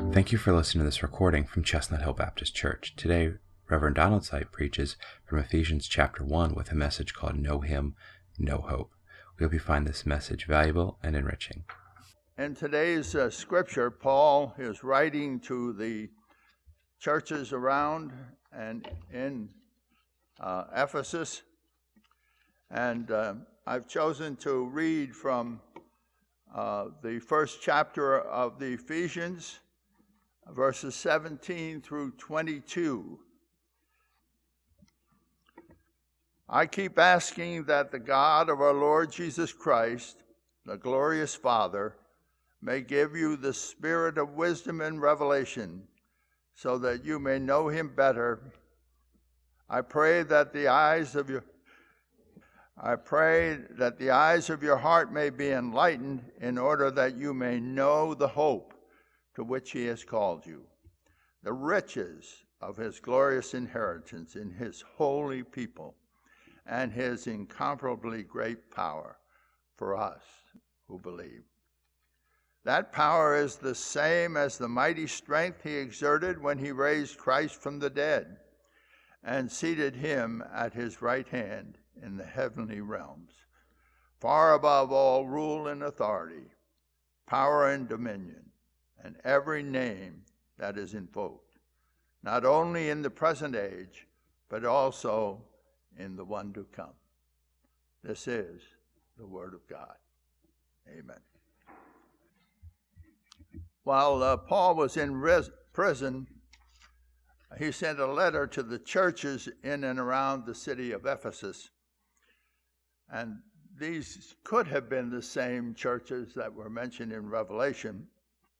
Thank you for listening to this recording from Chestnut Hill Baptist Church. Today, Reverend Donald Sipe preaches from Ephesians chapter 1 with a message called Know Him, Know Hope. We hope you find this message valuable and enriching. In today's scripture, Paul is writing to the churches around and in Ephesus. And I've chosen to read from the first chapter of the Ephesians, verses 17 through 22. I keep asking that the God of our Lord Jesus Christ, the glorious Father, may give you the spirit of wisdom and revelation, so that you may know him better. I pray that the eyes of your heart may be enlightened, in order that you may know the hope to which he has called you, the riches of his glorious inheritance in his holy people, and his incomparably great power for us who believe. That power is the same as the mighty strength he exerted when he raised Christ from the dead and seated him at his right hand in the heavenly realms, far above all rule and authority, power and dominion, and every name that is invoked, not only in the present age, but also in the one to come. This is the word of God. Amen. While Paul was in prison, he sent a letter to the churches in and around the city of Ephesus. And these could have been the same churches that were mentioned in Revelation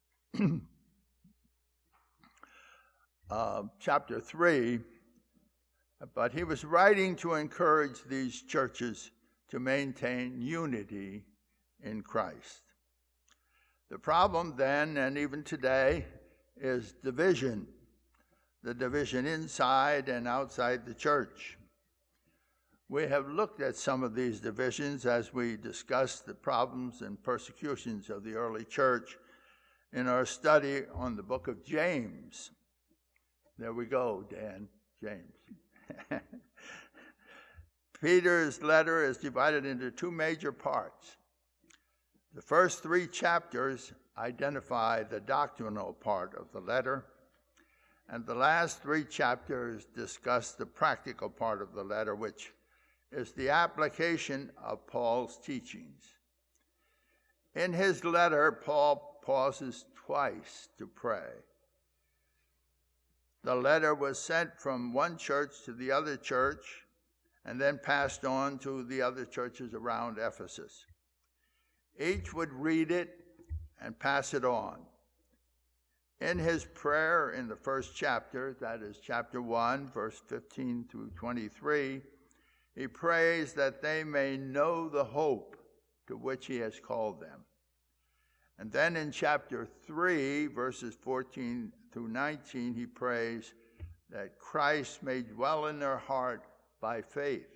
chapter 3. But he was writing to encourage these churches to maintain unity in Christ. The problem then, and even today, is division, the division inside and outside the church. We have looked at some of these divisions as we discussed the problems and persecutions of the early church in our study on the book of James. There we go, Dan, James. Peter's letter is divided into two major parts. The first three chapters identify the doctrinal part of the letter, and the last three chapters discuss the practical part of the letter, which is the application of Paul's teachings. In his letter, Paul pauses twice to pray. The letter was sent from one church to the other church and then passed on to the other churches around Ephesus. Each would read it and pass it on. In his prayer in the first chapter, that is chapter 1, verse 15 through 23, he prays that they may know the hope to which he has called them. And then in chapter 3, verses 14 through 19, he prays that Christ may dwell in their heart by faith.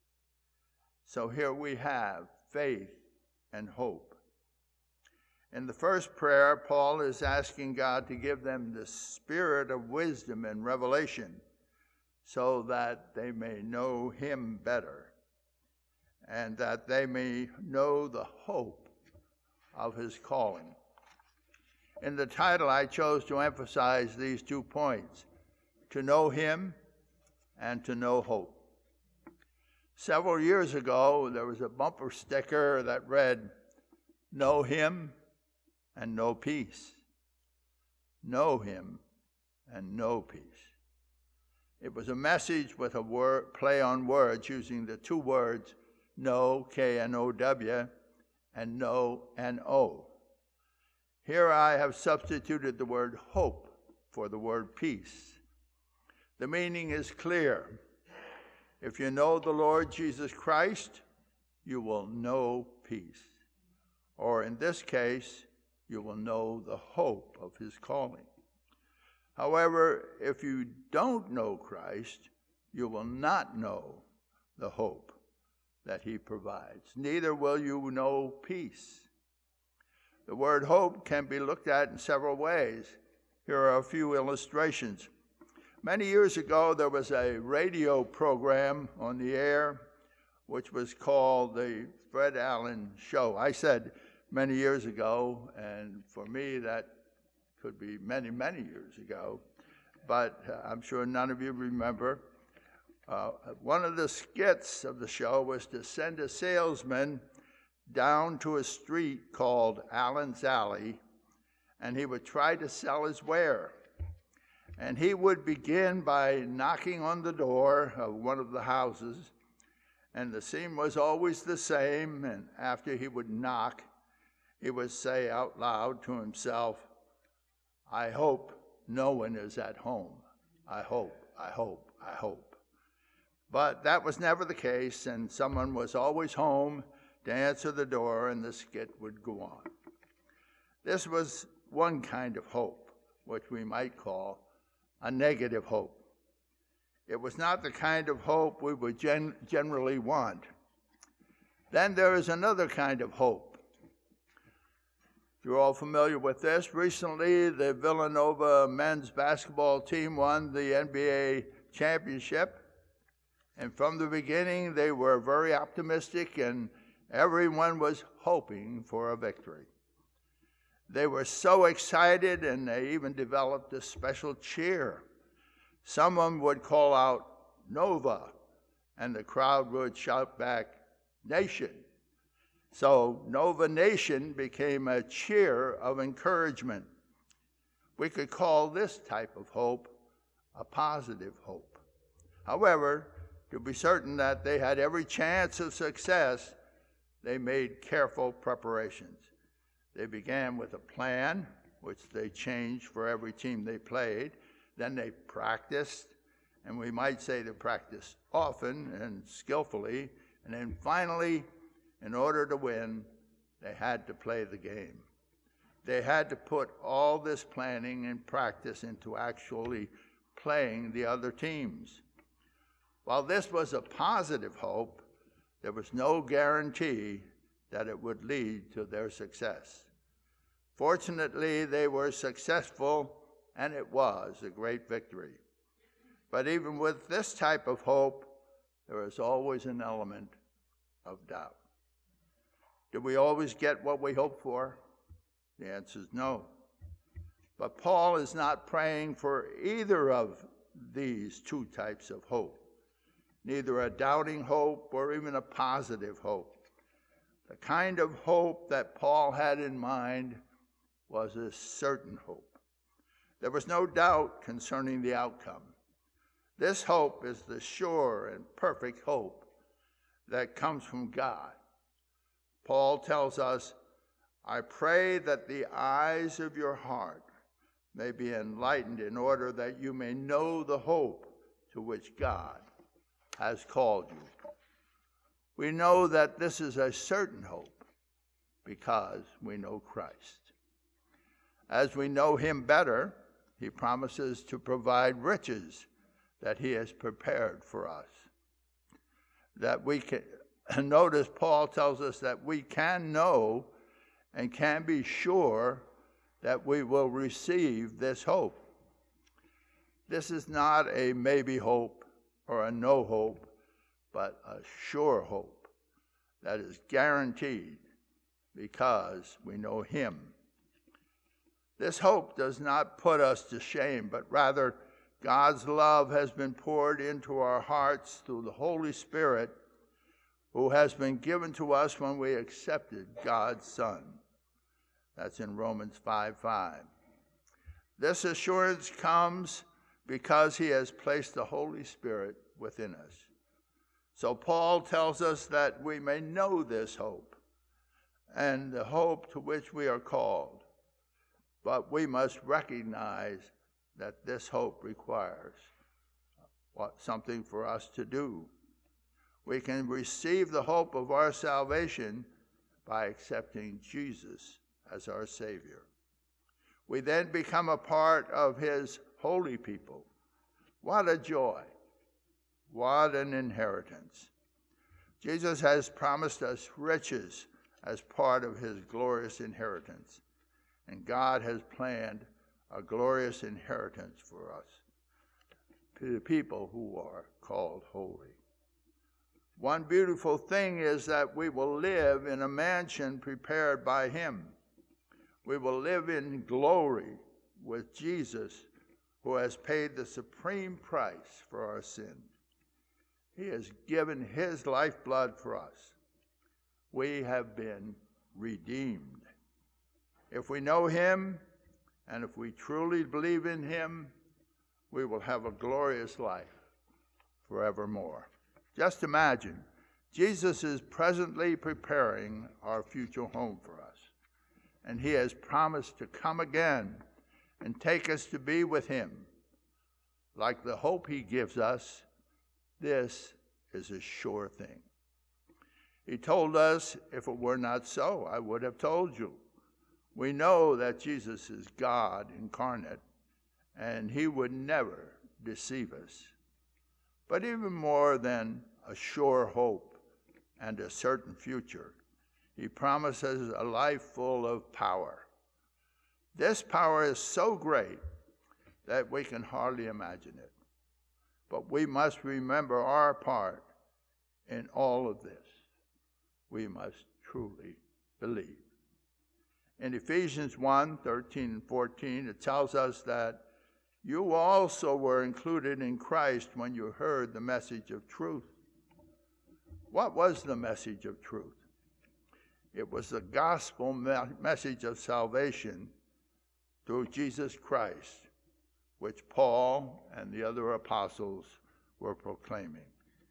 So here we have faith and hope. In the first prayer, Paul is asking God to give them the spirit of wisdom and revelation so that they may know him better and that they may know the hope of his calling. In the title, I chose to emphasize these 2 points: to know him and to know hope. Several years ago, there was a bumper sticker that read, "Know him and know peace. Know him and know peace." It was a message with a play on words using the two words know, K-N-O-W, and know, N-O. Here I have substituted the word hope for the word peace. The meaning is clear. If you know the Lord Jesus Christ, you will know peace. Or in this case, you will know the hope of his calling. However, if you don't know Christ, you will not know the hope that he provides. Neither will you know peace. The word hope can be looked at in several ways. Here are a few illustrations. Many years ago, there was a radio program on the air which was called the Fred Allen Show. I said many years ago, and for me that could be many, many years ago, but I'm sure none of you remember. One of the skits of the show was to send a salesman down to a street called Allen's Alley, and he would try to sell his ware. And he would begin by knocking on the door of one of the houses, and the scene was always the same, and after he would knock, he would say out loud to himself, "I hope no one is at home. I hope, I hope, I hope." But that was never the case, and someone was always home to answer the door, and the skit would go on. This was one kind of hope, which we might call a negative hope. It was not the kind of hope we would generally want. Then there is another kind of hope. You're all familiar with this. Recently, the Villanova men's basketball team won the NBA championship. And from the beginning, they were very optimistic, and everyone was hoping for a victory. They were so excited, and they even developed a special cheer. Someone would call out, "Nova," and the crowd would shout back, "Nation." So Nova Nation became a cheer of encouragement. We could call this type of hope a positive hope. However, to be certain that they had every chance of success, they made careful preparations. They began with a plan, which they changed for every team they played. Then they practiced, and we might say they practiced often and skillfully. And then finally, in order to win, they had to play the game. They had to put all this planning and practice into actually playing the other teams. While this was a positive hope, there was no guarantee that it would lead to their success. Fortunately, they were successful, and it was a great victory. But even with this type of hope, there is always an element of doubt. Do we always get what we hope for? The answer is no. But Paul is not praying for either of these two types of hope, neither a doubting hope or even a positive hope. The kind of hope that Paul had in mind was a certain hope. There was no doubt concerning the outcome. This hope is the sure and perfect hope that comes from God. Paul tells us, "I pray that the eyes of your heart may be enlightened in order that you may know the hope to which God has called you." We know that this is a certain hope because we know Christ. As we know him better, he promises to provide riches that he has prepared for us. That we can, notice Paul tells us that we can know and can be sure that we will receive this hope. This is not a maybe hope or a no hope, but a sure hope that is guaranteed because we know him. This hope does not put us to shame, but rather God's love has been poured into our hearts through the Holy Spirit, who has been given to us when we accepted God's Son. That's in Romans 5:5. This assurance comes because he has placed the Holy Spirit within us. So Paul tells us that we may know this hope and the hope to which we are called. But we must recognize that this hope requires something for us to do. We can receive the hope of our salvation by accepting Jesus as our Savior. We then become a part of his holy people. What a joy! What an inheritance! Jesus has promised us riches as part of his glorious inheritance, and God has planned a glorious inheritance for us, the people who are called holy. One beautiful thing is that we will live in a mansion prepared by him. We will live in glory with Jesus, who has paid the supreme price for our sin. He has given his lifeblood for us. We have been redeemed. If we know him, and if we truly believe in him, we will have a glorious life forevermore. Just imagine, Jesus is presently preparing our future home for us, and he has promised to come again and take us to be with him. Like the hope he gives us, this is a sure thing. He told us, if it were not so, I would have told you. We know that Jesus is God incarnate, and he would never deceive us. But even more than a sure hope and a certain future, he promises a life full of power. This power is so great that we can hardly imagine it. But we must remember our part in all of this. We must truly believe. In Ephesians 1:13 and 14, it tells us that you also were included in Christ when you heard the message of truth. What was the message of truth? It was the gospel message of salvation through Jesus Christ, which Paul and the other apostles were proclaiming.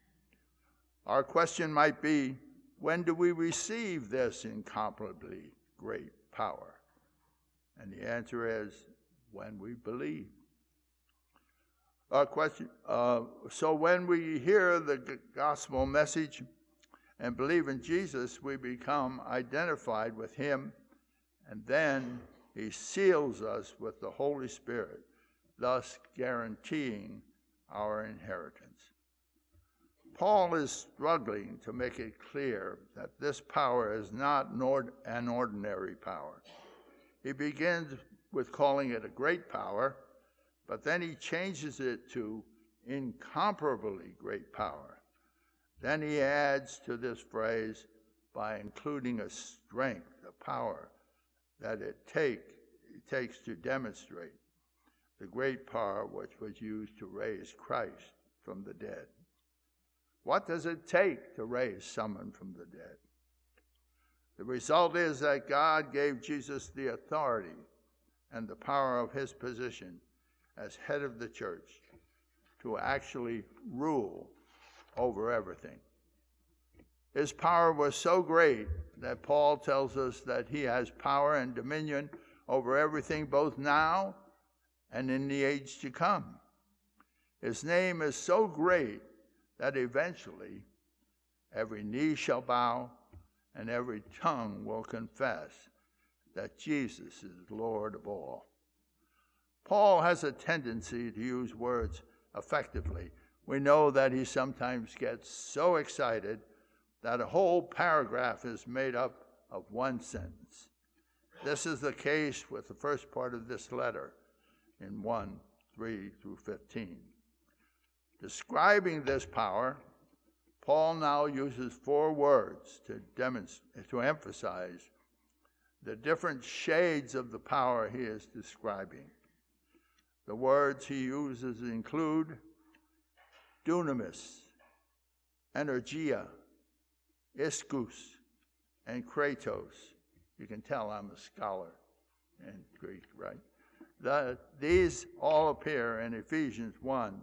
Our question might be, when do we receive this incomparably great power? And the answer is, when we believe. So when we hear the gospel message and believe in Jesus, we become identified with him, and then he seals us with the Holy Spirit, thus guaranteeing our inheritance. Paul is struggling to make it clear that this power is not an ordinary power. He begins with calling it a great power, but then he changes it to incomparably great power. Then he adds to this phrase by including a strength, a power that it takes to demonstrate the great power which was used to raise Christ from the dead. What does it take to raise someone from the dead? The result is that God gave Jesus the authority and the power of his position as head of the church to actually rule over everything. His power was so great that Paul tells us that he has power and dominion over everything both now and in the age to come. His name is so great that eventually every knee shall bow and every tongue will confess that Jesus is Lord of all. Paul has a tendency to use words effectively. We know that he sometimes gets so excited that a whole paragraph is made up of one sentence. This is the case with the first part of this letter in 1:3 through 15. Describing this power, Paul now uses 4 words to emphasize the different shades of the power he is describing. The words he uses include dunamis, energia, ischus, and kratos. You can tell I'm a scholar in Greek, right? These all appear in Ephesians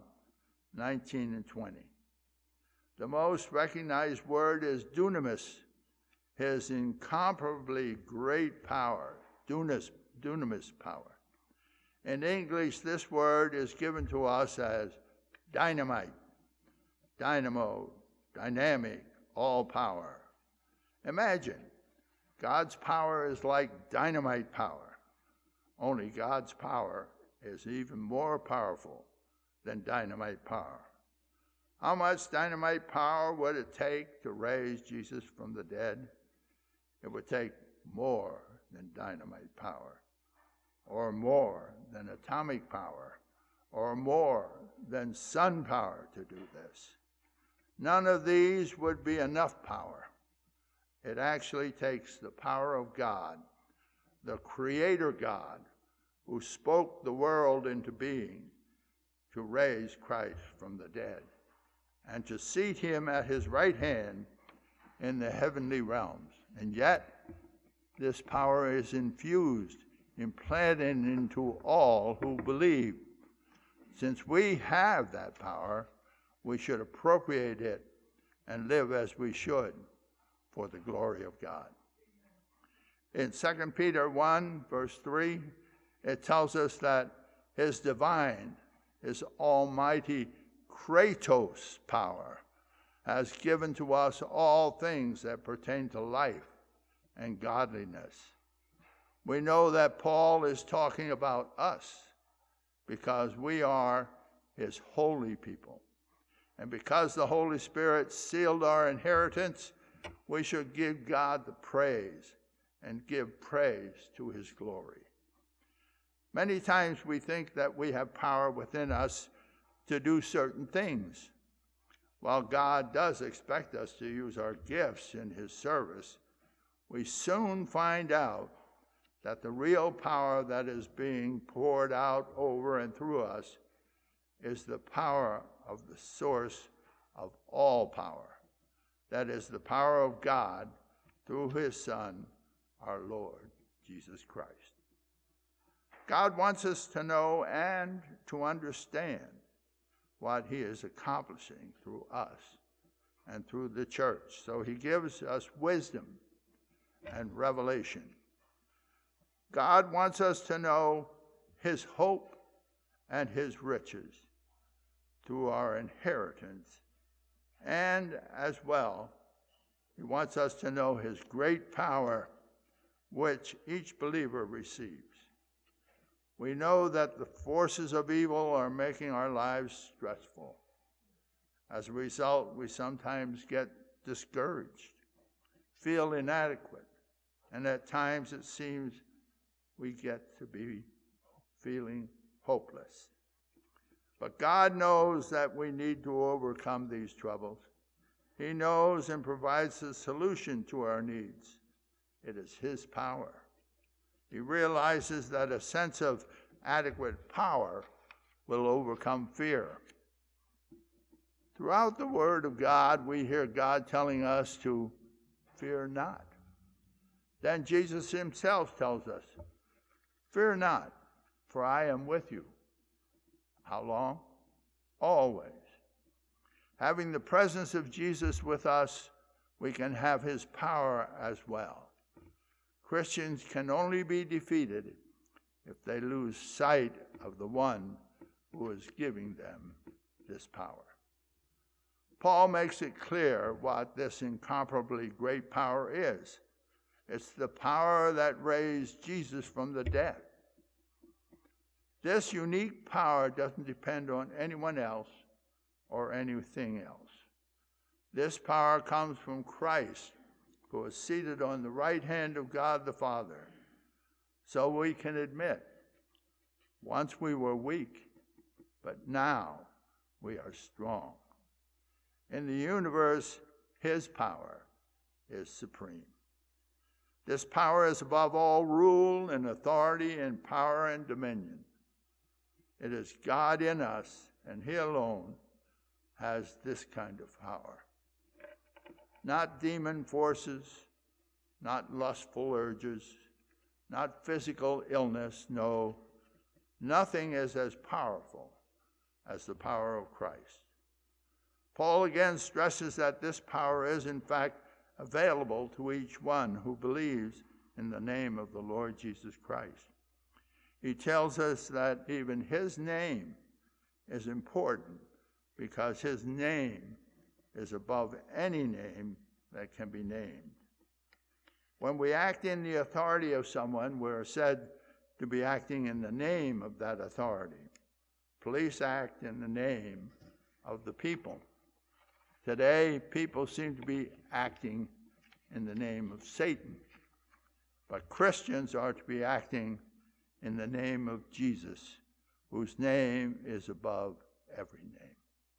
1:19 and 20. The most recognized word is dunamis, his incomparably great power, dunamis power. In English, this word is given to us as dynamite, dynamo, dynamic, all power. Imagine, God's power is like dynamite power, only God's power is even more powerful than dynamite power. How much dynamite power would it take to raise Jesus from the dead? It would take more than dynamite power. or more than atomic power, or more than sun power to do this. None of these would be enough power. It actually takes the power of God, the Creator God, who spoke the world into being, to raise Christ from the dead and to seat him at his right hand in the heavenly realms. And yet, this power is infused, implanted into all who believe. Since we have that power, we should appropriate it and live as we should for the glory of God. In 2 Peter 1, verse 3, it tells us that his divine, his almighty Kratos power has given to us all things that pertain to life and godliness. We know that Paul is talking about us because we are his holy people. And because the Holy Spirit sealed our inheritance, we should give God the praise and give praise to his glory. Many times we think that we have power within us to do certain things. While God does expect us to use our gifts in his service, we soon find out that the real power that is being poured out over and through us is the power of the source of all power. That is the power of God through his Son, our Lord Jesus Christ. God wants us to know and to understand what he is accomplishing through us and through the church. So he gives us wisdom and revelation. God wants us to know his hope and his riches through our inheritance. And as well, he wants us to know his great power, which each believer receives. We know that the forces of evil are making our lives stressful. As a result, we sometimes get discouraged, feel inadequate, and at times it seems we get to be feeling hopeless. But God knows that we need to overcome these troubles. He knows and provides a solution to our needs. It is his power. He realizes that a sense of adequate power will overcome fear. Throughout the Word of God, we hear God telling us to fear not. Then Jesus himself tells us, fear not, for I am with you. How long? Always. Having the presence of Jesus with us, we can have his power as well. Christians can only be defeated if they lose sight of the one who is giving them this power. Paul makes it clear what this incomparably great power is. It's the power that raised Jesus from the dead. This unique power doesn't depend on anyone else or anything else. This power comes from Christ, who is seated on the right hand of God the Father. So we can admit, once we were weak, but now we are strong. In the universe, his power is supreme. This power is above all rule and authority and power and dominion. It is God in us, and he alone has this kind of power. Not demon forces, not lustful urges, not physical illness. No, nothing is as powerful as the power of Christ. Paul again stresses that this power is, in fact, available to each one who believes in the name of the Lord Jesus Christ. He tells us that even his name is important because his name is above any name that can be named. When we act in the authority of someone, we're said to be acting in the name of that authority. Police act in the name of the people. Today, people seem to be acting in the name of Satan. But Christians are to be acting in the name of Jesus, whose name is above every name.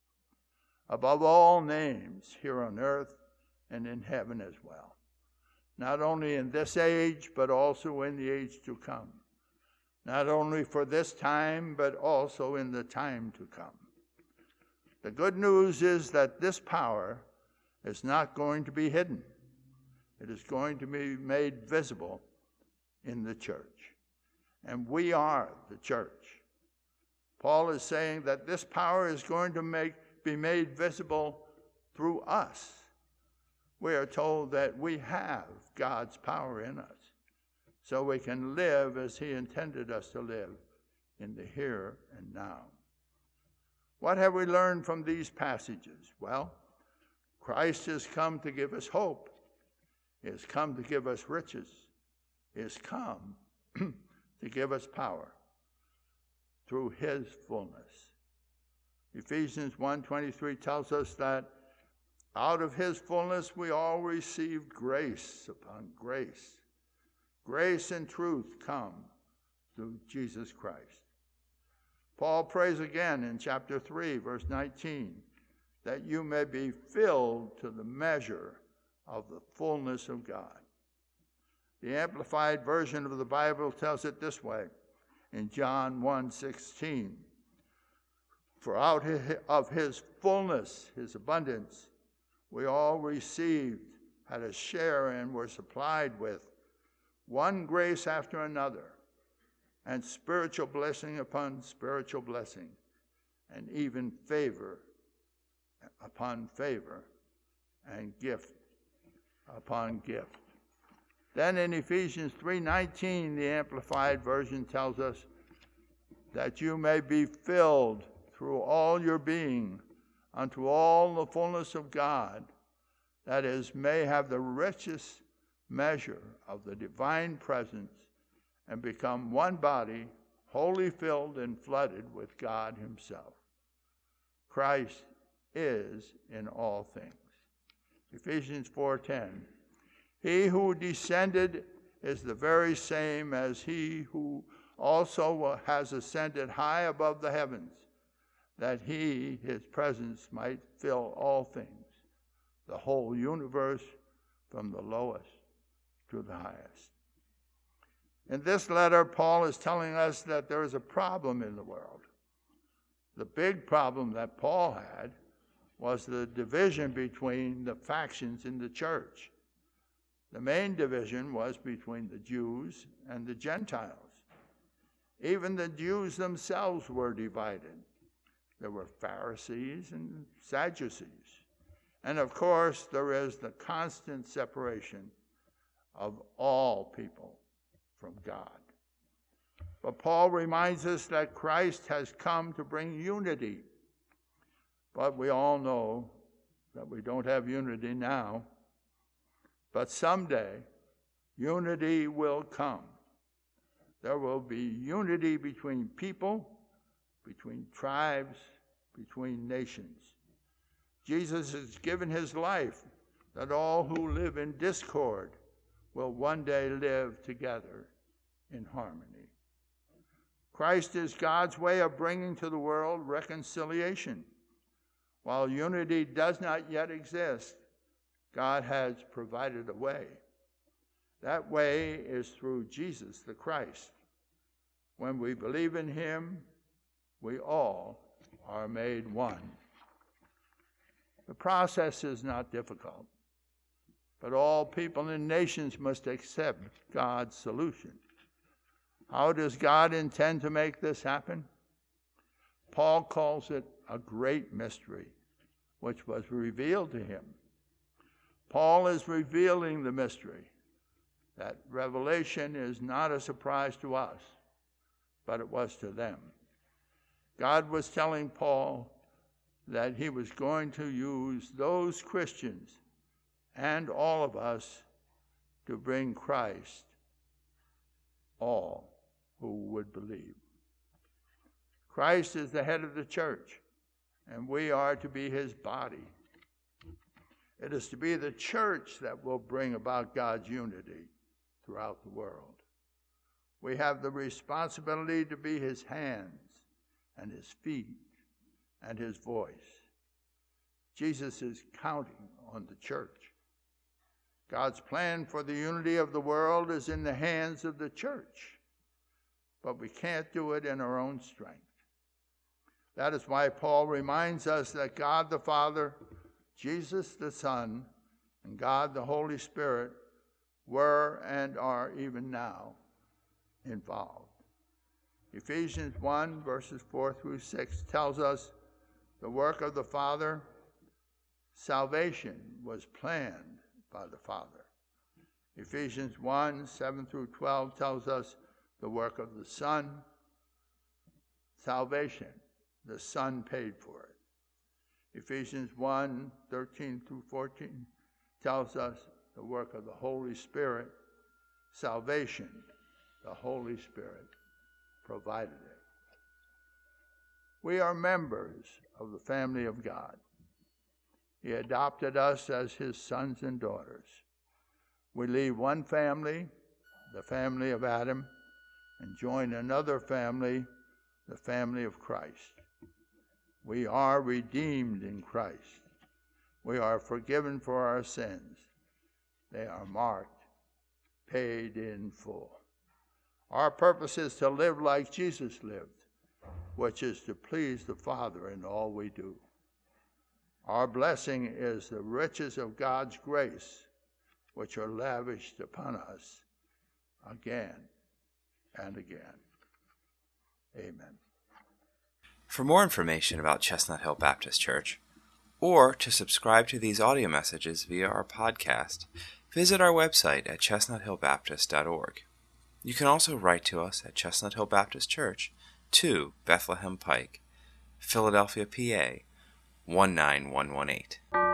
Above all names here on earth and in heaven as well. Not only in this age, but also in the age to come. Not only for this time, but also in the time to come. The good news is that this power is not going to be hidden. It is going to be made visible in the church. And we are the church. Paul is saying that this power is going to be made visible through us. We are told that we have God's power in us, so we can live as he intended us to live in the here and now. What have we learned from these passages? Well, Christ has come to give us hope. He has come to give us riches. He has come to give us power through his fullness. Ephesians 1:23 tells us that out of his fullness we all received grace upon grace. Grace and truth come through Jesus Christ. Paul prays again in chapter 3, verse 19, that you may be filled to the measure of the fullness of God. The Amplified Version of the Bible tells it this way in John 1:16, for out of his fullness, his abundance, we all received, had a share and were supplied with one grace after another, and spiritual blessing upon spiritual blessing, and even favor upon favor, and gift upon gift. Then in Ephesians 3:19, the Amplified Version tells us that you may be filled through all your being unto all the fullness of God, that is, may have the richest measure of the divine presence and become one body, wholly filled and flooded with God himself. Christ is in all things. Ephesians 4:10, he who descended is the very same as he who also has ascended high above the heavens, that he, his presence, might fill all things, the whole universe from the lowest to the highest. In this letter, Paul is telling us that there is a problem in the world. The big problem that Paul had was the division between the factions in the church. The main division was between the Jews and the Gentiles. Even the Jews themselves were divided. There were Pharisees and Sadducees. And of course, there is the constant separation of all people from God. But Paul reminds us that Christ has come to bring unity. But we all know that we don't have unity now. But someday, unity will come. There will be unity between people, between tribes, between nations. Jesus has given his life that all who live in discord will one day live together in harmony. Christ is God's way of bringing to the world reconciliation. While unity does not yet exist, God has provided a way. That way is through Jesus the Christ. When we believe in him, we all are made one. The process is not difficult, but all people and nations must accept God's solution. How does God intend to make this happen? Paul calls it a great mystery, which was revealed to him. Paul is revealing the mystery. That revelation is not a surprise to us, but it was to them. God was telling Paul that he was going to use those Christians and all of us to bring Christ all who would believe. Christ is the head of the church, and we are to be his body. It is to be the church that will bring about God's unity throughout the world. We have the responsibility to be his hands and his feet and his voice. Jesus is counting on the church. God's plan for the unity of the world is in the hands of the church, but we can't do it in our own strength. That is why Paul reminds us that God the Father, Jesus the Son, and God the Holy Spirit were and are even now involved. Ephesians 1, verses 4 through 6 tells us the work of the Father. Salvation was planned by the Father. Ephesians 1, 7 through 12 tells us the work of the Son. Salvation, the Son paid for it. Ephesians 1, 13 through 14 tells us the work of the Holy Spirit. Salvation, the Holy Spirit provided it. We are members of the family of God. He adopted us as his sons and daughters. We leave one family, the family of Adam, and join another family, the family of Christ. We are redeemed in Christ. We are forgiven for our sins. They are marked, paid in full. Our purpose is to live like Jesus lived, which is to please the Father in all we do. Our blessing is the riches of God's grace, which are lavished upon us again and again. Amen. For more information about Chestnut Hill Baptist Church, or to subscribe to these audio messages via our podcast, visit our website at chestnuthillbaptist.org. You can also write to us at Chestnut Hill Baptist Church, 2 Bethlehem Pike, Philadelphia, PA, 19118.